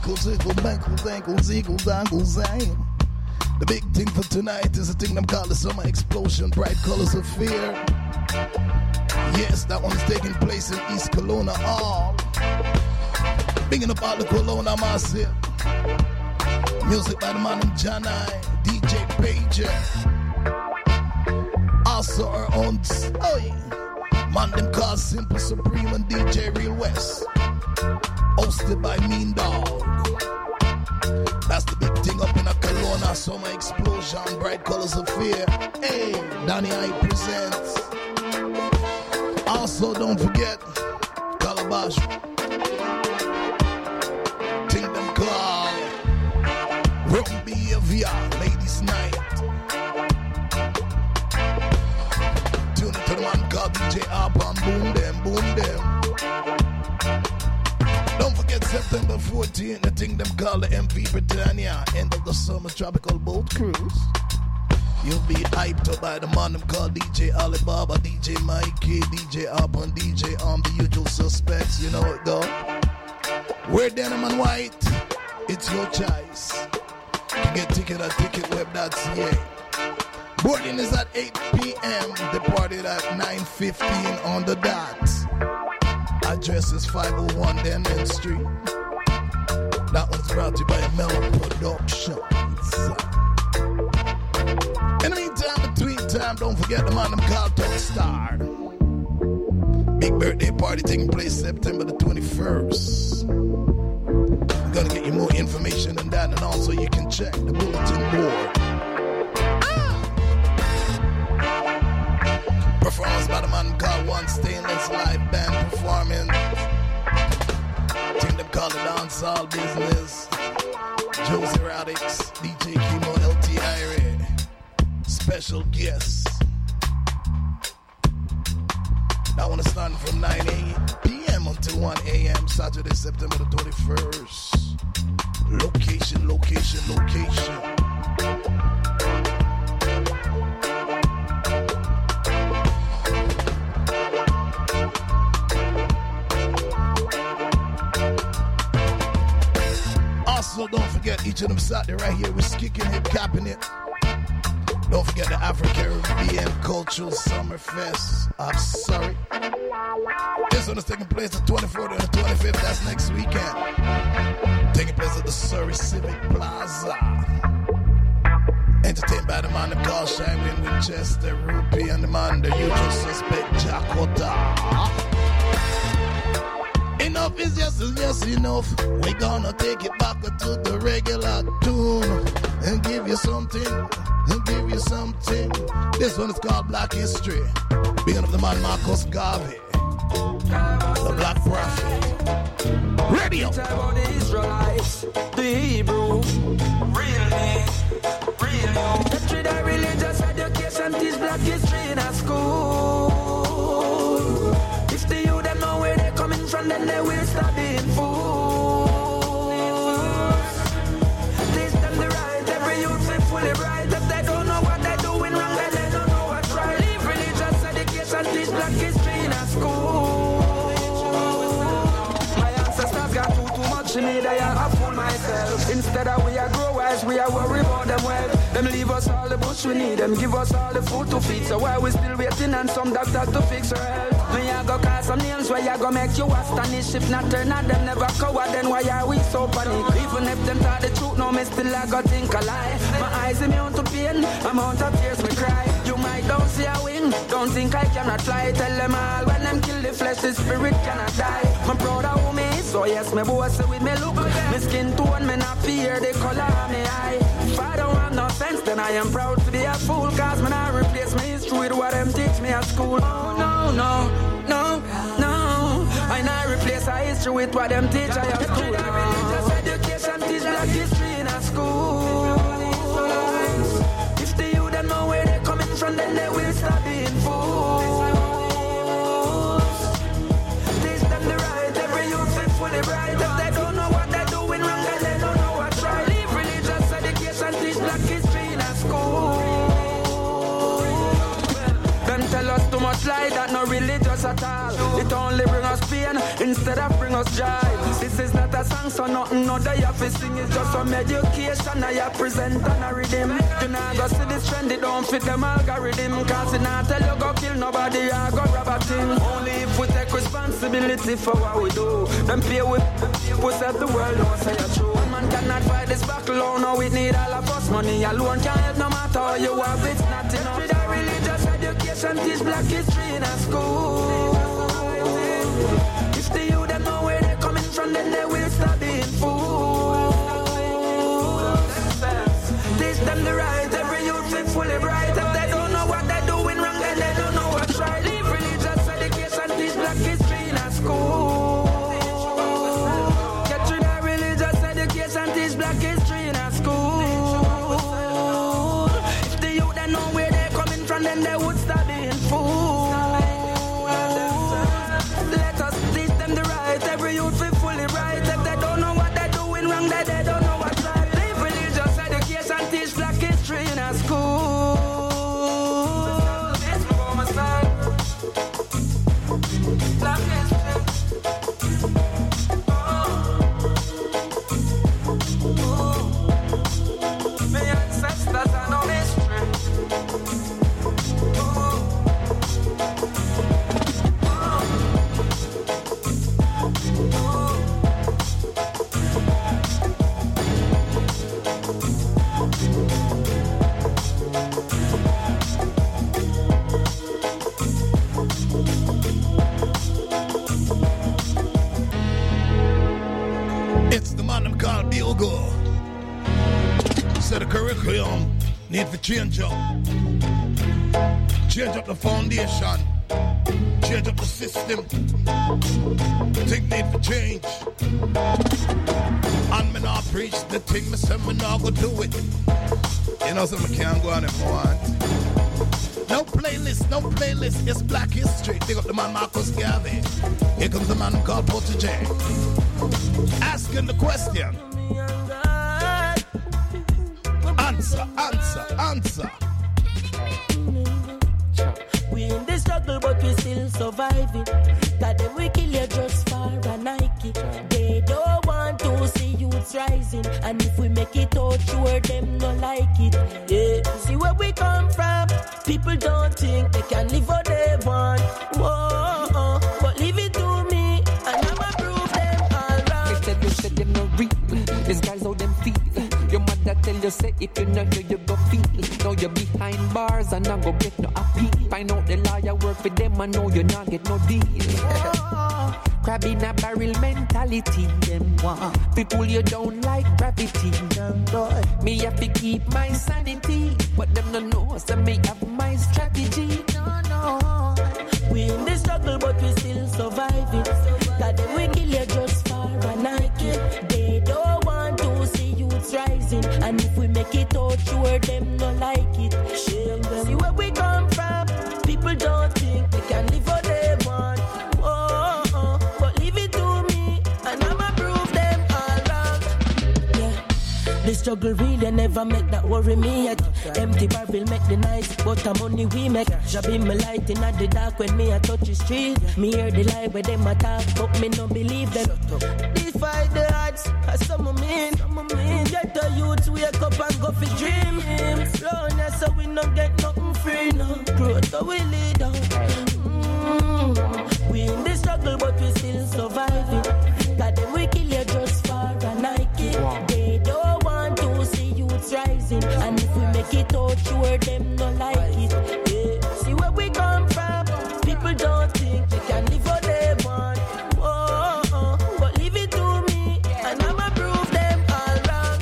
The big thing for tonight is a thing them call the summer explosion, bright colors of fear. Yes, that one's taking place in East Kelowna Hall. Bigging up all the Kelowna massive. Music by the man Janai, DJ Pager. Also our own man them called Simple Supreme and DJ Real West. Hosted by Mean Dog. That's the big thing up in a Kelowna summer explosion, bright colors of fear. Hey, Danny I presents. Also, don't forget Calabash. Think them call Room Behavior, Ladies Night. Tune into the man called DJ Up and boom them. Don't forget September 14th, the thing them call the MV Britannia, end of the summer tropical boat cruise. You'll be hyped up by the man them called DJ Alibaba, DJ Mikey, DJ Up and DJ the usual suspects, you know it go. Wear denim and white, it's your choice. You can get ticket at ticketweb.ca. Boarding is at 8 p.m. Departed at 9:15 on the dot. Address is 501 Denman Street. That one's brought to you by Mellow Productions. In the meantime, between time, don't forget the man them called Talk Star. Big birthday party taking place September the 21st. I'm gonna get you more information than that, and also you can check the bulletin board. Performance by the man called One Stainless Live Band performance. Team them called the Dancehall Business. Josie Radix, DJ Kimo, LT Irie. Special guests. That one is starting from 9 p.m. until 1 a.m. Saturday, September the 21st. Location. Also, don't forget each of them Saturday right here. We're kicking it, capping it. Don't forget the Afro-Caribbean Cultural Summer Fest. I'm sorry. This one is taking place the 24th and the 25th. That's next weekend. Taking place at the Surrey Civic Plaza. Entertained by the man that called Shine Winchester, Rupee, and the man, the usual suspect, Jakota. Enough is just enough. We're gonna take it back to the regular tune and give you something. This one is called Black History. Beginning of the man Marcus Garvey, the Black Prophet. Radio. About the Israelites, the Hebrew, really. Let's treat our religious education, teach Black history in our school. If the youth them know where they're coming from, then they will stop being fools. Teach them the right, every youth is fully bright. If they don't know what they're doing wrong, then they don't know what's right. Leave religious education, teach Black history in our school. My ancestors got too much in me, they are fool myself. Instead of we are grow wise, we are worry about them well. Them leave us all the bush we need, them give us all the food to feed. So why we still waiting on some doctor to fix our health? Me I go call some names where you go make you astonish. If not turn out them never cover, then why are we so panic? Even if them tell the truth, no me still I go think a lie. My eyes immune to pain, amount of tears me cry. You might don't see a wing, don't think I cannot fly. Tell them all when them kill the flesh, the spirit cannot die. My proud of who me is, so yes me boss with me look. Me skin tone, me not fear the color of me eye. If I don't have no sense, then I am proud to be a fool. Cause me not replace me history with what them teach me at school. Oh no. I not replace our history with what them teach I at school. Religious education teach Black history in our school. If the youth them know where they're coming from, then they will stop being fools. Teach them the right, every youth is fully bright. If they don't know what they're doing wrong, then they don't know what's right. Leave religious education, teach Black history in our school. Them tell us too much lie that no religious at all. It only bring us pain instead of bring us joy. This is not a song so nothing no they have to sing. It's just some education I present and a rhythm. You know go see this trend, it don't fit them algorithm. Cause it not tell you go kill nobody, I go rob a thing. Only if we take responsibility for what we do. Them pay with set the world, don't say it's true. One man cannot fight this battle alone, no, we need all of us. Money alone can't help no matter how you have, it's not enough. With a religious education, teach black history in a school. If the youth them know where they're coming from, then they will stop being fools. Teach them the right, every youth is fully bright. If they don't know what they're doing wrong, then they don't know what's right. Leave religious education, teach black history in a school. Get rid of religious education, teach black history in a school. If the youth them know where they're coming from, then they would stop being fools. Let us teach them the right, every youth is fully right. If they don't know what they're doing wrong, then they don't know what's right. Leave religious education, teach black history in a school. It's for my side. Black history. My ancestors are no history. It's the man them called Bilgo. So the curriculum need to change up. Change up the foundation. Change up the system. Thing need to change. And me not preach the thing, me say me not go do it. You know, so me can't go on if I want. No playlist, it's black history. Pick up the man Marcus Garvey. Here comes the man called Protege. Asking the question. Answer. We in the struggle, but we still surviving. Got them we kill you just for a Nike. They don't want to see youths rising, and if we make it out, sure them no like it. Yeah, see where we come from. People don't think they can live what they want. Whoa, but leave it to me, and I'ma prove them all wrong. They said you said them no real. These guys how them feel. Your mother tell you say if you know you go feel. Now you're behind bars and I go get no appeal. Find out the lawyer work for them and know you not get no deal. Crab in a barrel mentality. Them want people you don't like gravity. Me have to keep my sanity, but them no know so me have my strategy. No. We in the struggle, but we still surviving. Got them we kill you just for a Nike. They don't want to see youths rising, and if we make it out, sure them no like it. Shame them. See where we come from. People don't think they can live what they want. But leave it to me, and I'ma prove them all wrong. Yeah. The struggle really never make that worry me yet. Empty barrel make the nice, but the money we make. Job in my light in the dark when me a touch the street. Me hear the lie where them attack, but me no believe them. Defy the odds, as some of mean. Get the youths wake up and go for dreams. Round here so we no get nothing free no. Growth so we lead on. We in the struggle but we still surviving. Got them we kill you just for a Nike. They don't want to see youths rising, and if we make it out, sure them no like it. Yeah. See where we come from. People don't think they can live what they want. But leave it to me, and I'ma prove them all wrong.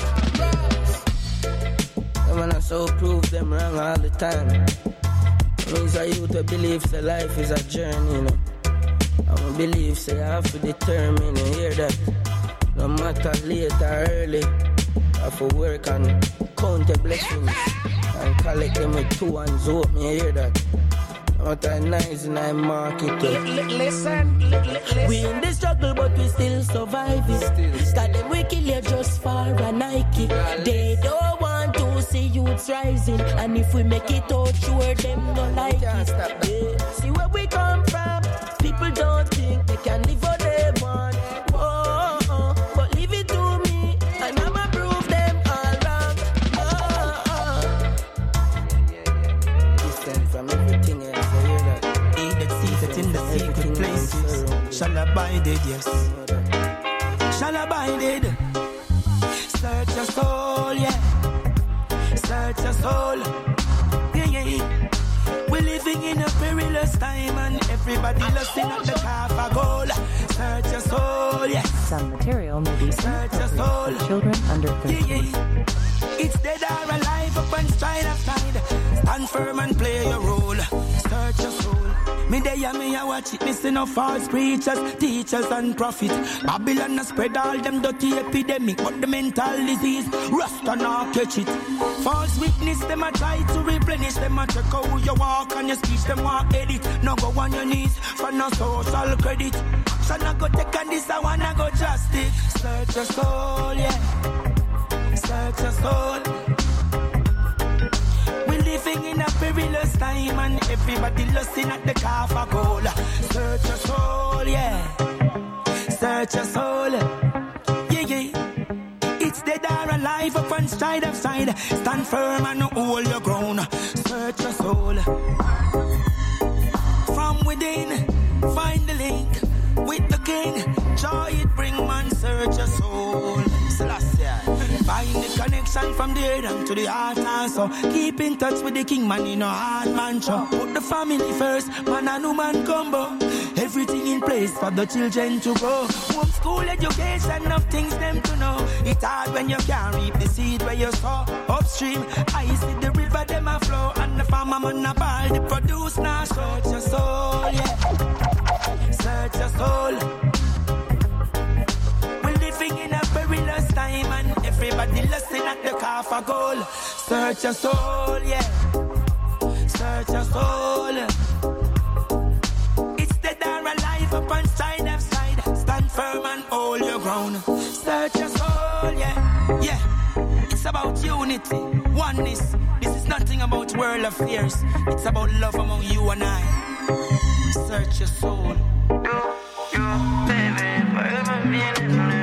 I so prove them wrong all the time. Means a youth to believe that life is a journey, you know. I believe say I have to determine, you hear that? No matter late or early, I have to work and count the blessings and collect them with two hands open, you hear that? Not a nice in my market. Listen. We in the struggle, but we still surviving. Got them we kill you just for a Nike. They don't want to see youths rising, and if we make it out, sure them no like it. Yeah. See where we come from. People don't think they can live what they want. But leave it abided, yes. Shall abided. Search your soul, yeah. Search your soul. Yeah, yeah. We're living in a perilous time and everybody lusting at the car for gold. Search your soul, yeah. Some material may be search your soul. For children under 13. Yeah, yeah. It's dead or alive up and stride aside. Stand firm and play your role. Search your soul. Me there, me a watch it. Missing no false preachers, teachers and prophets. Babylon a spread all them dirty epidemic, but the mental disease, Rasta not catch it. False witness, them a try to replenish. Them a check how you walk and your speech, them want edit. No go on your knees for no social credit. So no go take on this, I wanna go justice. Search your soul, yeah. Search your soul. We're living in a perilous time and everybody lusting at the car for gold. Search your soul, yeah. Search your soul, yeah, yeah. It's dead or alive up on side of side. Stand firm and hold your ground. Search your soul. From within, find the link with the king. Joy it bring man, search your soul. Find the connection from the head to the heart also. Keep in touch with the king, man, in a hard mantra. Put the family first, man and woman combo. Everything in place for the children to grow. Home school education, of things them to know. It's hard when you can't reap the seed where you sow. Upstream, I see the river, them a flow. And the farmer man a ball, the produce now. Search your soul, yeah. Search your soul. In a perilous time and everybody lusting at the car for gold. Search your soul, yeah. Search your soul. It's dead or alive up on side of side. Stand firm and hold your ground. Search your soul, yeah. Yeah. It's about unity, oneness. This is nothing about world affairs. It's about love among you and I. Search your soul. You, baby, forever me and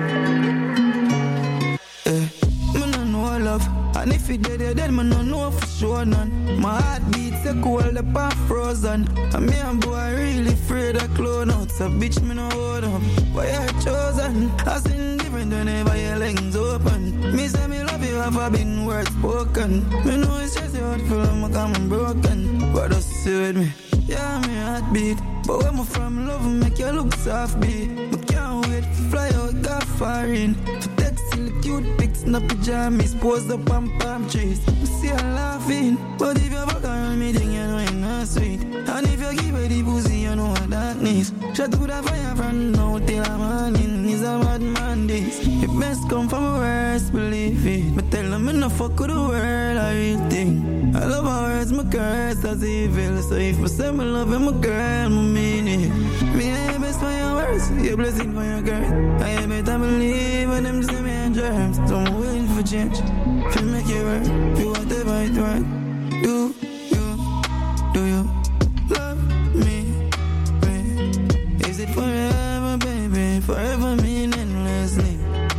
and if it dead, then man no know for sure none. My heart beats a cold up and frozen. And me and boy really afraid of clone out. So bitch me no hold up. Why I chosen? I seen different whenever your legs open. Me say me love you have I been words spoken. Me know it's just your heart full of I'm broken. But just see with me. Yeah, me heartbeat. But where me from love make you look soft beat. Me can't wait to fly out that far in. Cute pics in the pajamas, posed up on palm trees. I see her laughing, but if you back around me, then you know you're not sweet. And if you give her the pussy, you know what that needs. Shut to the fire from now till the morning. It's a bad man this. It best come from a worst, believe it. But tell them I no fuck with the world, a real thing. I love how words, my curse as evil. So if I say my love, I'm a girl, my mean it. Me ain't best for your words, you're blessing for your girl. I better believe when them see me and germs. So I'm willing for change, to make it work. Do whatever it work. Do you love me, babe? Is it forever, baby? Forever mean endlessly.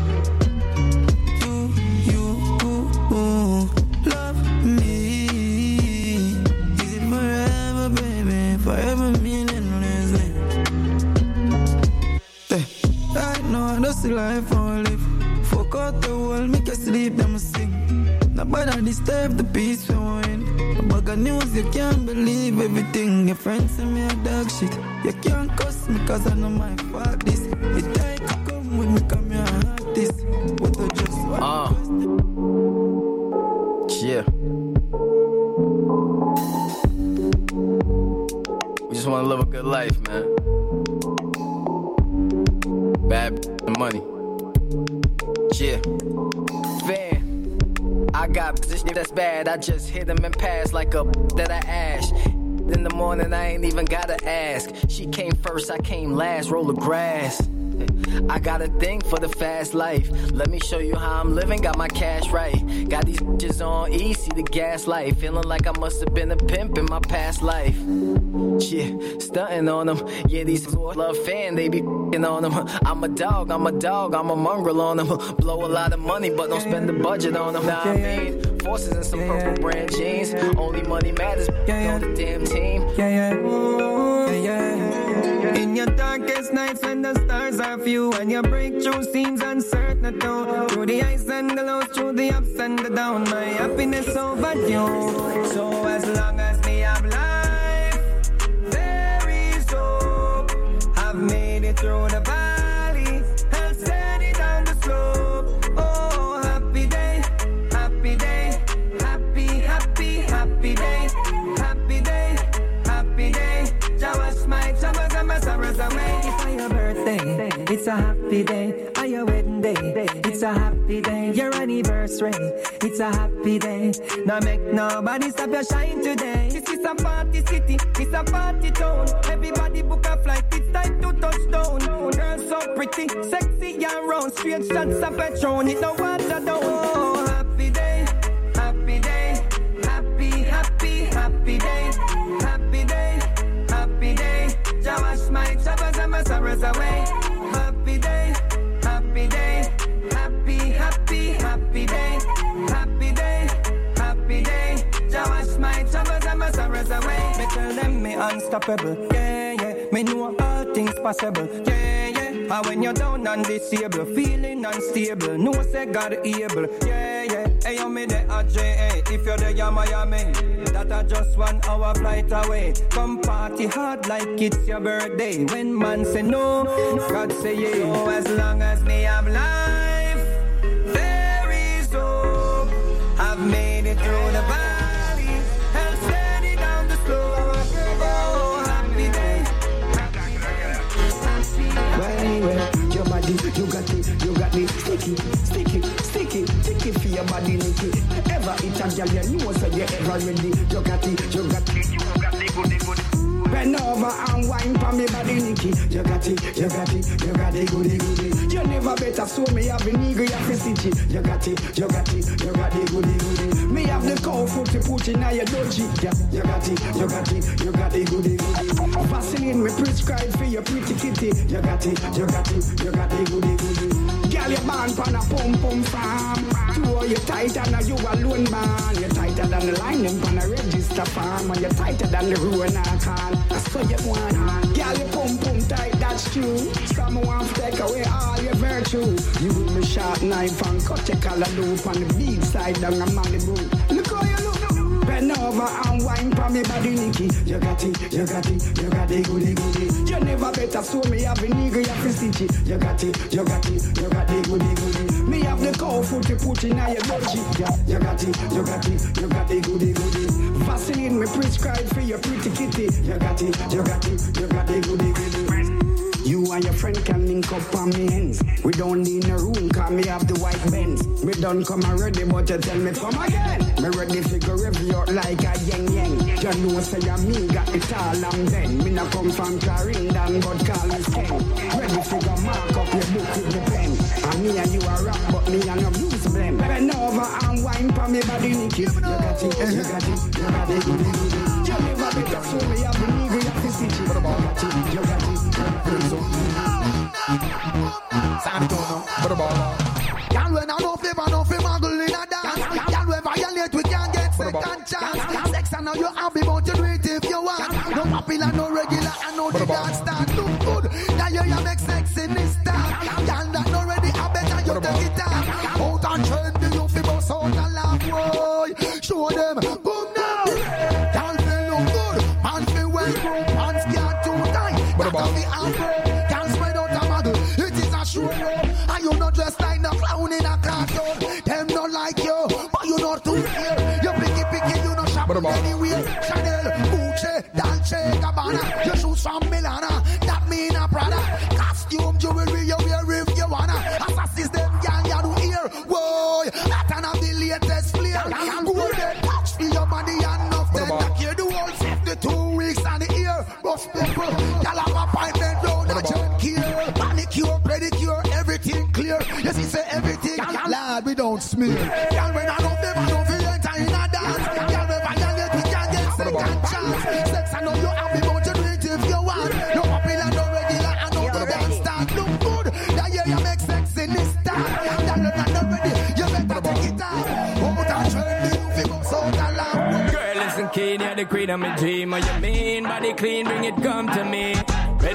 Do you love me? Is it forever, baby? Forever mean endlessly. Right now, that's the life I live. Fuck out the world, make you sleep, them sing. Nobody disturb the peace we're in. A bag of news, you can't believe everything. Your friends say me a dog shit. You can't cuss me cause I know my fault this. You try to come with me, come here and hurt this. But I just want yeah. We just wanna live a good life, man. Bad money. Yeah. Van, I got position that's bad. I just hit him and pass like a that I ash. In the morning, I ain't even gotta ask. She came first, I came last. Roll the grass. I got a thing for the fast life. Let me show you how I'm living, got my cash right. Got these bitches on E, see the gas light. Feeling like I must have been a pimp in my past life. Yeah, stunting on them. Yeah, these love fan, they be f***ing on them. I'm a dog, I'm a mongrel on them. Blow a lot of money, but don't spend the budget on them. Nah, I mean, forces and some purple brand jeans. Only money matters, on the damn team. In your darkest nights when the stars are few and your breakthrough seems uncertain too. Through the highs and the lows, through the ups and the downs, my happiness overdue. So as long as me have life, there is hope. I've made it through the valley and steady down the slope. Oh, happy day, happy day, happy, happy, happy day, happy day, happy day. Jah wash my troubles and my sorrows away. If I your birthday, it's a happy day. On your wedding day, it's a happy day. Your anniversary, it's a happy day. Now make nobody stop your shine today. This is a party city, it's a party town. Everybody book a flight, it's time to touch down. Girls so pretty, sexy and round, straight shots of Patron, it no water down. Oh, happy day, happy day, happy, happy, happy day, happy day, happy day. Jah wash my troubles and my sorrows away. Happy day, happy day, happy, happy, happy day, happy day, happy day. Jah wash my troubles and my sorrows away. Me tell them me unstoppable, yeah, yeah. Me know all things possible, yeah, yeah. And when you're down and disabled, feeling unstable, no say God able, yeah, yeah. Hey, you me the AJ, if you're there, you're Miami. That are just 1 hour flight away. Come party hard like it's your birthday. When man say no, God say yeah. So as long as me have life, there is hope. I've made it through the valley and steady down the slope. Oh, happy day. Well, your body, you got it, sticky for your body, Nicky. Ever it a girl, you know so you ever ready. You got it, good. Bend over and wine for me body, Nicky. You got it, goody. You never better show me have a nigga, you have a city. You got it, goody. Me have the cow foot to put in your doji. You got it, goody. Vaseline me prescribed for your pretty kitty. You got it, goody. Girl, you born pan a pum farm. Two of you tighter than you alone, man. You're tighter than the line, them pan a register farm. And you're tighter than the ruin I can. That's what you want. Girl, you pum tight, that's true. Someone want to take away all your virtue. You with me sharp knife and cut your collar loop on the beach side down a Malibu. Look how you look. Bend over and wine for me body, Nicky. You got it, goody. You never better show me have a nigga, you have a city. You got it, goody. Me have the cow foot to put in your doji. You got it, goody. Vaseline me prescribed for your pretty kitty. You got it, goody. You and your friend can link up on me ends. We don't need a room, cause me have the white Benz. Me done come already, but you tell me come again. Me ready figure review out like a yang. You know say ya me got it all and then. Me not come from Clarendon, but call me Ken. Ready figure mark up your book with the pen. And me and you are rap, but me and no blues blend. Bend over and wine for me body, Nicky. You got it, goody. You never better show me have a nigga, you have to stitch it. You got it. Y'all when I no flavor, no feel muggle in a dance. Y'all when violate, we can't get second chance. Sex and now you happy, but you do it if you want. No popular, no regular, I know the dance start look good. Now you make sex in this time. Y'all that no ready, I better you take it down. Out and trend, you feel boss out and laugh, boy. Show them, boom now. Y'all feel look good, man feel well grown, man scared too tight. That's the outbreak, can't spread out a model. It is a show, and you not dressed like the clown in a cartoon. Them not like you, but you not too here. You picky, you not shop anywhere. Chanel, Gucci, Dolce, Gabbana. Your shoes from Milana, that mean a Prada. Costume, jewelry, you wear if you wanna. Assassins them, you do here. Whoa, that and have the latest flair. Golden touch for your body and nothing. That you do all 52 weeks and the year. Rough people, y'all have appointment round a jet care. Manicure, pedicure, everything clear. Yes, he say everything, lad, we don't smear. Y'all when I don't feel enter in a dance. Y'all when violate, we can't get second chance. Sex, I know you happy, but you do it if you want. No popular, no regular, I know the dance start look good. That year you make sex in this time. Y'all not ready, you better take it out. Out and trend, you feel so alarm. Girl, listen, Kane, you're the queen of my dream. What you mean, body clean, bring it come to me. Ready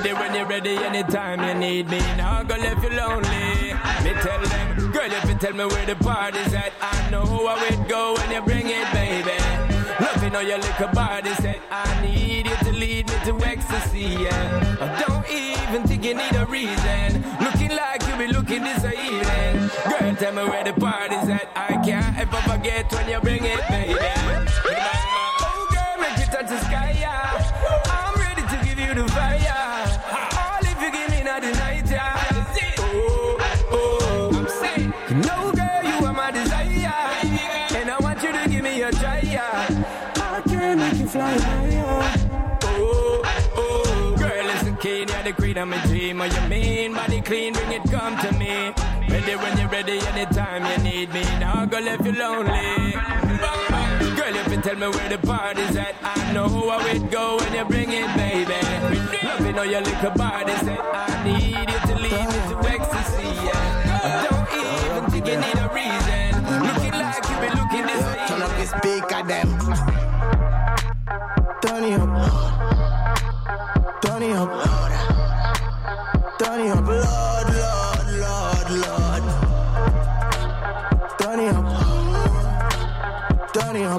Ready when you're ready, anytime you need me. Now go left you lonely. Me tell them, girl, if you tell me where the party's at, I know how it go when you bring it, baby. Loving all your little body said, I need you to lead me to ecstasy, yeah. I don't even think you need a reason. Looking like you be looking this evening. Girl, tell me where the party's at. I can't ever forget when you bring it, baby. Oh, girl, make you touch the sky, yeah. I'm ready to give you the fire. All if you give me not the night, yeah. Oh, I'm saying, no, girl, you are my desire. And I want you to give me a try, yeah. I can make you fly higher. Oh, girl, listen, keen, you're the queen of my dream. What you mean, body clean, bring it, come to me. Ready when you're ready, anytime you need me. Now go left you lonely. Girl, if you tell me where the party's at, I know how it go when you bring it, baby. Loving all your little body said, I need you to lead me to ecstasy, yeah. I don't even think you need a reason. Looking like you be looking this way. Turn up the speaker, them. Turn it up. Turn it up. Turn it up. Lord, Lord, Lord, Lord. Turn it up. Turn it up.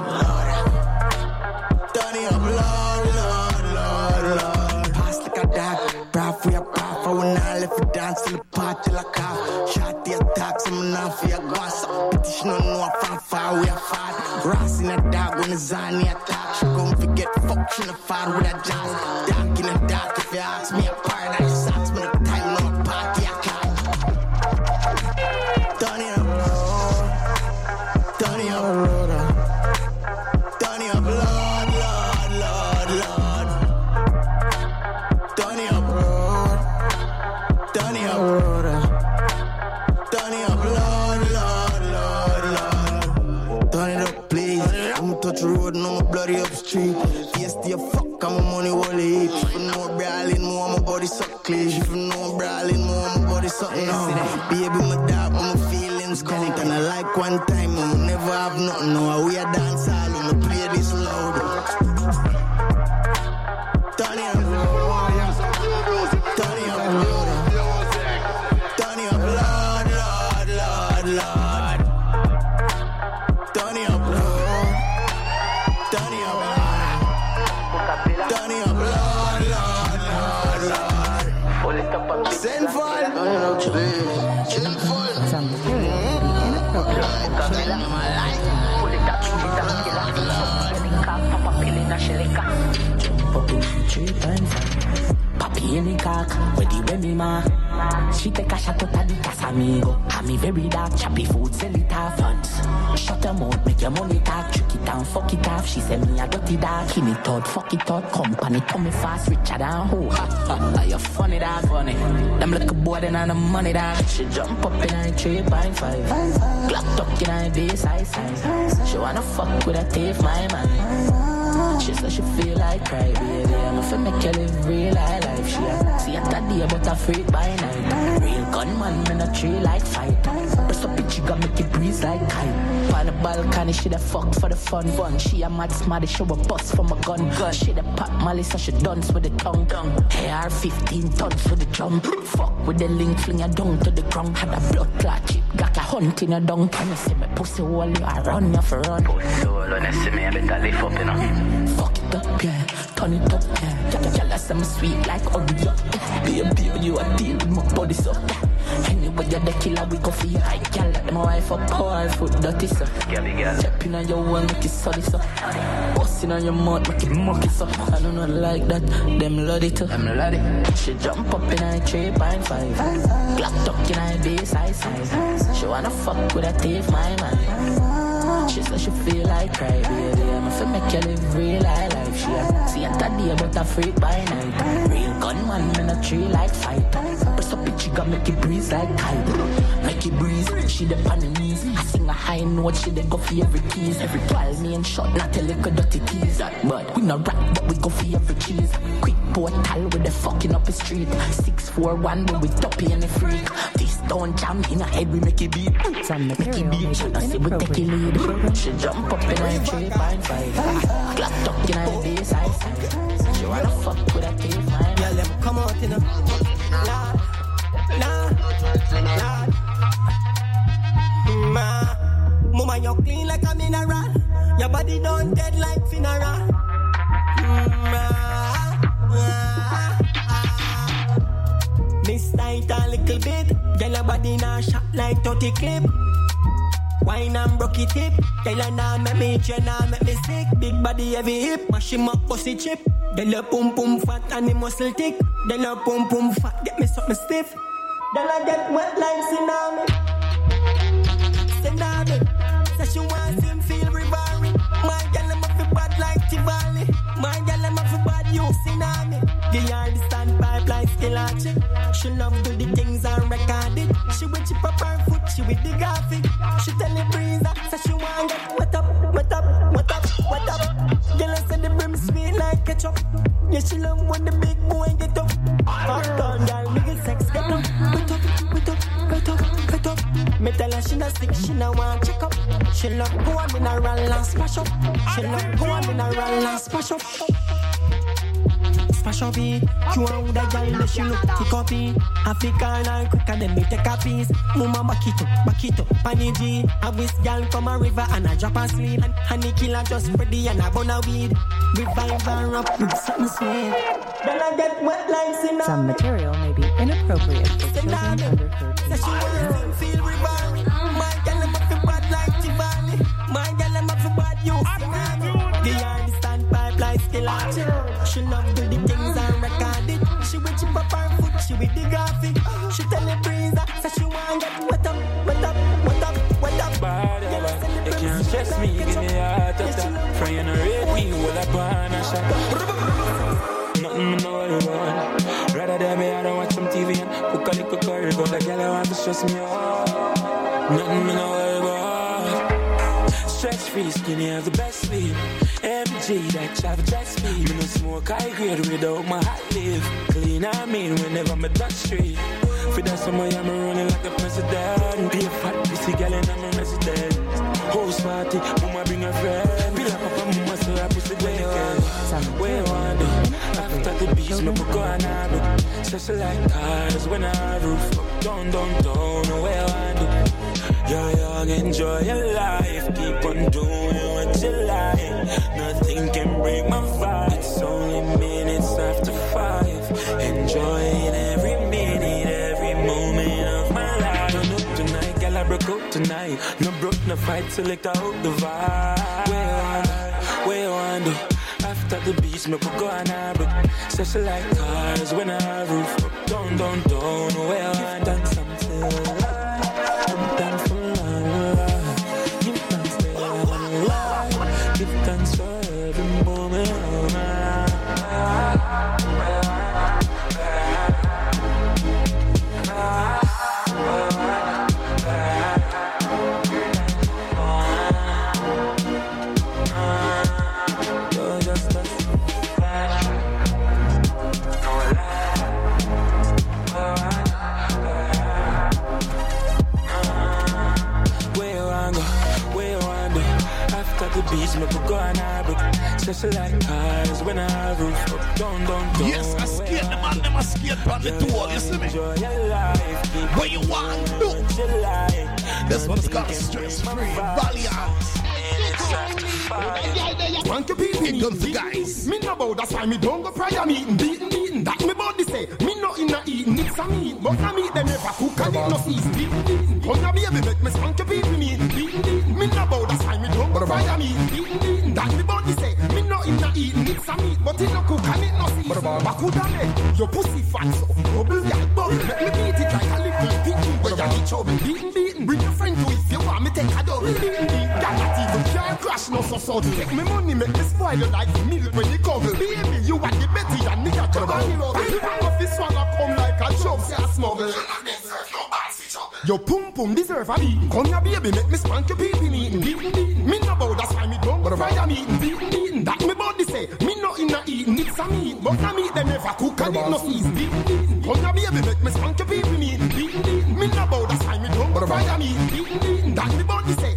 Turn it up. Lord, Lord, Lord, Lord. Pass like a dog. Proud for your path. I will not let you dance till the party like a cow. Shot the attacks. I'm not for your glass. Petition on no from far. We are far. Ross in a dog when it's on the attack. She gon' forget fuck. She not far with a jazz. Dark in the dark. If you ask me a paradise. Ask me the time. No party. I can't. Turn it up. Turn it up. Turn it up. Lord, Lord, Lord, Lord. Turn it up. Turn it up. Turn it up. Lord, Lord, Lord, Lord. Turn it up, please. I'm touch road, no more bloody up street. Yes, the fuck, I'm a money wallet. If you know brawling more, my body suck clean. If you know brawling more, my body suck now. Baby, my dog, my feelings count. And I like one time, I'll never have nothing. No, we are dance all, I'ma play this loud. Turn it up. Turn it up. Turn it up, Lord, Lord, Lord, Lord. Turn it up, Lord. Turn it up. Turn it up, Lord, Lord, Lord, Lord. Send for it. Send for it. Papi any cock, where the baby ma. She take a shot out of the Casamigo. Have me very dark, choppy food, sell it half funds. Shut her mouth, make your money talk. Trick it down, fuck it off. She say me a dirty dog. Kill it out, fuck it out. Company coming fast, richer than who? Ha ha, you funny dog, funny. Them little boy, they not the money dog. She jump up in her 3.5. Glock tuck in her base, size. She wanna fuck with a thief, my man. She said she feel like cry, baby. I'm finna make you live real life. She see at that day, but I freak by night. Real gunman, man, a tree like fight. Press up it, she got make it breeze like kite. On the balcony, she da fuck for the fun. She a mad smarty, she a bust from a gun. She da pop Molly, so she dance with the tongue. AR 15 tons for the jump. Fuck with the link, fling her down to the ground. Had a blood clot chip, got a hunt in her down. Can you see me pussy hole, you a run, you for run. Pussy hole, when you see me, I better lift up, you know. Fuck it up, yeah. Turn it up, yeah. Jealous, I'm sweet like Oreo. Baby, you a deal with my body, so anyway, you're the killer, we go for you. I can't let my wife up, poor foot dirty, so stepping on your one, make it solid, so busting on your mouth, make it monkey, so I do not like that. Them love too. Them love it. She jump up in her 3.5. Glock tuck in her base, size. She wanna fuck with a thief, my man. She said she feel like cry, baby. I'm finna make you live real life. She see at that day, but I freak by night. Real gunman, in a tree like fight. Press up it, she got make it breeze like kite. Make it breeze, she the on the knees. I sing a high note, she the go for every keys. Every ball me and shot, not a little dirty tease. But we not rap, but we go for every cheese. Quick portal with the fucking up the street. 641 when we toppy and the freak. This don't jam in her head, we make it beat. Some Make it material beat, may she be not see we take it lead. She jump up in her 3.5. Glock tuck in her base, size. She You wanna fuck with a taste, man? Yeah, let me come out, you know. Lord. Mama, you clean like a mineral. Your body don't dead like funeral. Miss tight a little bit. Girl, your body now shot like 30 clip. Wine and broke it tip. Girl, you now make me itch, you now make me sick. Big body heavy hip, mash him up pussy chip. Girl, your pum pum fat and the muscle thick. Girl, your pum pum fat, get me something stiff. Girl, I get wet like tsunami. Tsunami. Say she wants him feel reviving. My girl, I'm a fi bad like Tivoli. My girl, I'm a fi bad you tsunami. The yard standpipe like Skillachi. She love do the things and record it. She with chip up her foot, she with the graphic. She tell the breezer, say she want get wet up. Girl, I said the brim sweet like ketchup. Yeah, she love when the big boy get up. Hot down, girl, big sex get up. Wet up. Me tell her she not sick, she not want check up. She love go on mineral and smash up. Smash up it. You want with a girl, she look thick up it. African and quick and then me take a piece. Mama back it up, panigi. A whisk girl come a river and a drop a sleep. And honey killer just ready and a bun a weed. Revive her up with something sweet. Then I get wet like sinner. Some material may be inappropriate for children under 13. Say she wanna feel reviving. My girl, I'm a fi bad like Tivoli. My girl, I'm a fi bad you. The yard standpipe like Skillachi. She love do the things and record it. She with chip up her foot, she with the graphic. She tell the breezer, say she want get wet up. Bad, you can't stress me, give me a heart attack. Frying a red wing with a pan and shot. Nothing me know about. Rather than me, I don't watch some TV and cook a little curry. But the girl I want to stress me out. Nothing me know about. Stretch free, skinny have the best sleep. MG, that chava jet speed. Me no smoke high grade without my hot live. Clean I mean whenever me touch street. For that summer I'm running like a president. Be a fat pussy girl and I'm a resident. Host party, mama bring a friend. Be like papa, mama say I pussy weekend. Where you want to? After the beach, me go and I do. Special like cars when I roof up. Down, where you want to? You're young, enjoy your life. Keep on doing what you like. Nothing can break my vibe. It's only minutes after 5. Enjoying every minute, every moment of my life. Turn up tonight, girl, I broke out tonight. No broke, no fight, select out the vibe. Where you want to? After the beach, me go and I broke. Special like cars when I roof up. Down, where you want to? Something I'm done for love. Give thanks to life. Give thanks for every moment of my the beach, me go and I broke. Special like cars when I roof up. Down. Yes, I scared them and them I scared on the tour, you see me? What you want to do? This one's got stress-free, valiant. Want to beat me? Here comes the guys. Me no bow, that's why me don't go prayer meeting. Beating. That me body say. Me no inna eating, it's a meat. But I meet them never cook and it no season. Beating. Come here baby, make me spank your people meeting. Beating. Me no bow, that's why me don't go prayer meeting. Beating. That me body say. Me no inna eating, it's a meat. But it no cook and it no season. Bakuda me, your pussy fat so. Bubble, yeah, bubble. Let me beat it like a little piggy. But you get trouble. Beating. Bring your friend to it if you want me take a double. Beating. That not even can't crash no so. Take me money, make me spoil your life. Milk when you cover. Baby, you want the Betty and me got trouble. Baby, this one come like a job, say a smuggle. Your pum pum deserve a beat. Come here, baby, make me spank your pee-pee meeting. Beating. Me no bow, that's why me don't go fire meeting. Beating. That me body say. Me no inna eating, it's a meat. But I meet them never cook and it no season. Beating. Come here, baby, make me spank your pee-pee meeting. Beating. Me no bow, that's why me don't go fire meeting. Beating. That me body say.